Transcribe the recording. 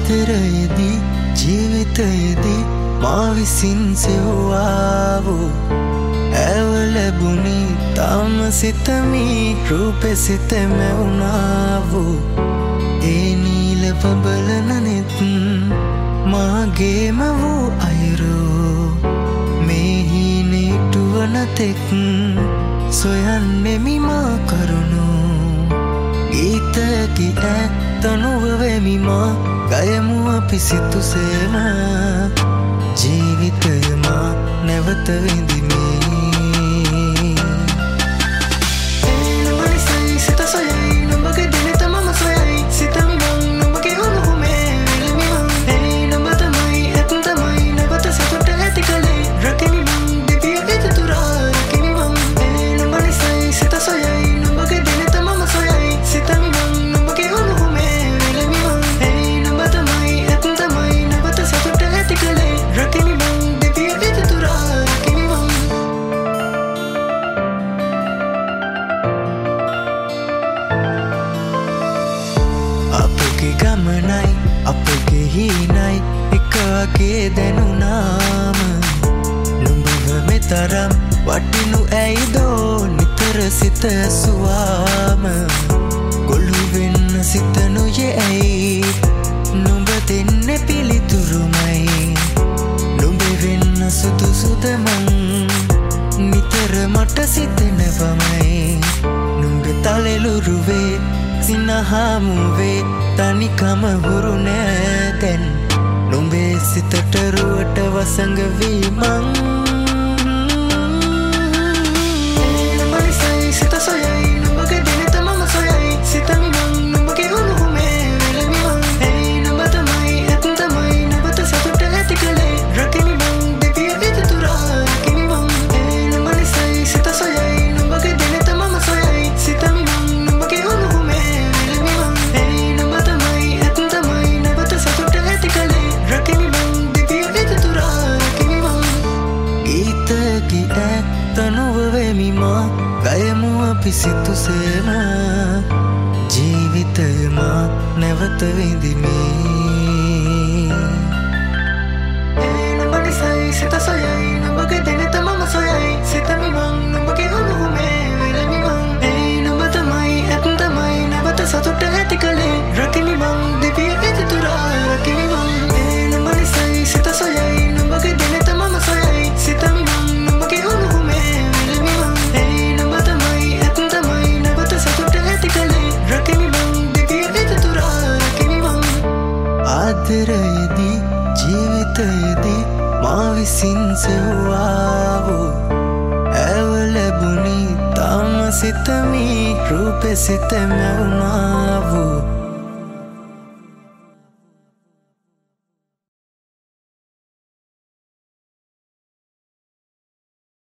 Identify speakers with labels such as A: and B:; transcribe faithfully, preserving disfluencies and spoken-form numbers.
A: ආදරයේදී ජීවිතයේදී මා විසින් සෙව්වා වූ ඇව ලැබුණි තාම සිතමි රූපෙ සිතෙම වුණා වූ ඒ නීල බබලන නෙත් මාගේම වූ අයුරු මේ හීනෙටුවන තෙක් සොයන්නෙමි මා කරුණු ගීතකි ඇත්තනුව වෙමි මා ගයමු අපි සිතුසේම ජීවිතය මා නැවත විඳිමි ගමනයි අපගේ හීනයි එක වගේ දැනුනාම නුඹව මෙතරම් වටිනු ඇයිදෝ නිතර සිත ඇසුවාම ගොළු වෙන්න සිතනුයේ ඇයි නුඹ දෙන්න පිළිතුරුමයි නුඹ වෙන්න සුදුසුද මං නිතර මට සිතෙනවමයි නුඹ තලෙලුරුවේ සිනහාමුවේ තනිකම හුරු නෑ දැන් නුඹේ සිතට රුවට වසඟ වී මං මනසයි සිත සොයයි නුඹගේ දෙනෙත මම සොයයි සිතමි මං නුඹගේ උණුහුමේ වෙලමි මං ඇයි නුඹ තමයි ඇත්ත තමයි නුඹට සතුට ඇති කළේ රකිමි මං දෙවිය විදුතුරා රකිමි මං ඇයි මනසයි සිත සොයයි නුඹගේ දෙනෙත මම සොයයි සිතමි මං නුඹගේ උණුහුමේ තනුව වෙමි මා ගයමු අපි සිතුසේම ජීවිතය මා නැවත විඳිමි නුඹ නිසයි සිත සොයයි නුඹගේ දෙනෙත මම සොයයි සිතමි මං නුඹගේ උණුහුමේ වෙලමි මං ඇයි නුඹ තමයි ඇත්ත තමයි නැවත සතුට ඇති කළේ රකිමි මං දෙවිය විදුතුරා රකිමි මං ඇයි නුඹ නිසයි සිත සොයයි නුඹගේ දෙනෙත මම සොයයි සිතමි මං නුඹගේ උණුහුමේ ආදරයේදී ජීවිතයේදී මා විසින් සෙව්වා වූ ඇව ලැබුණි තාම සිතමි රූපෙ සිතෙම වුණා